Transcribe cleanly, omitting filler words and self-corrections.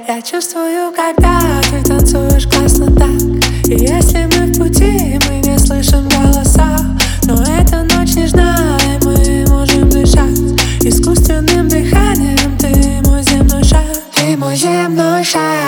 Я чувствую, когда ты танцуешь классно так. И если мы в пути, мы не слышим голоса. Но эта ночь нежна, и мы можем дышать искусственным дыханием. Ты мой земной шар, ты мой земной шар.